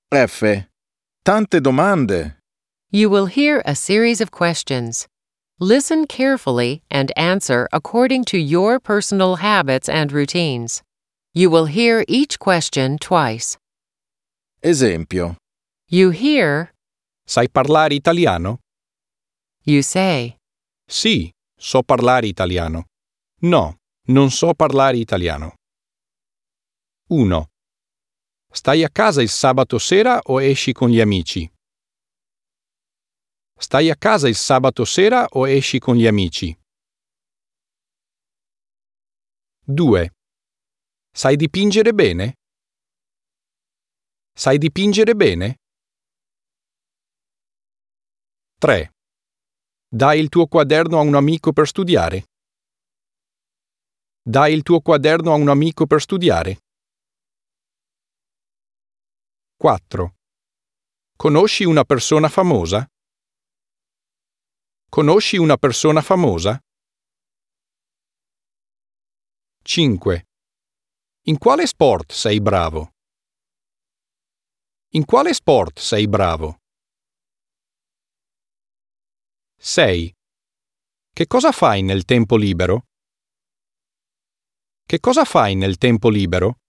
F. Tante domande. You will hear a series of questions. Listen carefully and answer according to your personal habits and routines. You will hear each question twice. Esempio. You hear, Sai parlare italiano? you say, Sì, so parlare italiano. No, non so parlare italiano. 1. Stai a casa il sabato sera o esci con gli amici? Stai a casa il sabato sera o esci con gli amici? 2. Sai dipingere bene? Sai dipingere bene? 3. Dai il tuo quaderno a un amico per studiare? Dai il tuo quaderno a un amico per studiare? 4. Conosci una persona famosa? Conosci una persona famosa? 5. In quale sport sei bravo? In quale sport sei bravo? 6. Che cosa fai nel tempo libero? Che cosa fai nel tempo libero?